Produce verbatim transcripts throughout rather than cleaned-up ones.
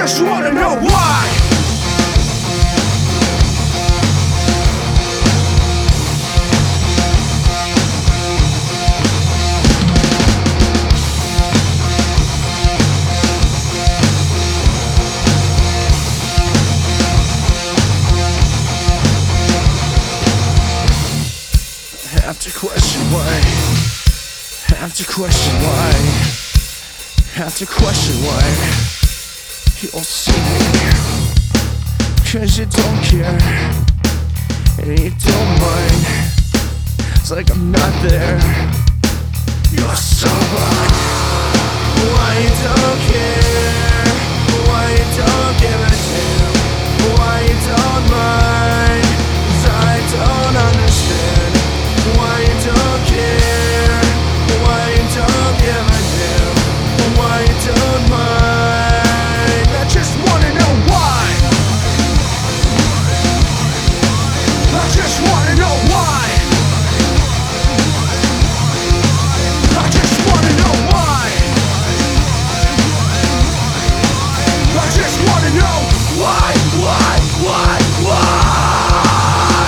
just wanna know why. Have to question why. Have to question why. Have to question why. You'll see me, cause you don't care and you don't mind. It's like I'm not there. You're so blind. Why you don't care? Why you don't give a damn? Why you don't mind? 'Cause I don't understand. Why you don't care? Why you don't give a damn? Why you don't mind? I just wanna know why. I just wanna know why. I just wanna know why. I just wanna know why, why, why, why.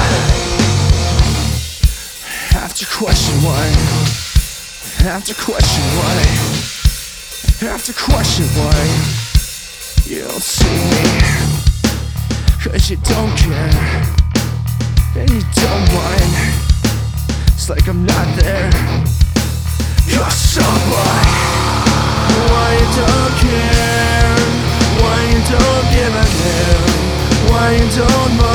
Have to question why. Have to question why. Have to question why. You don't see me, cause you don't care and you don't mind. It's like I'm not there. You're so blind. Why you don't care? Why you don't give a damn? Why you don't mind?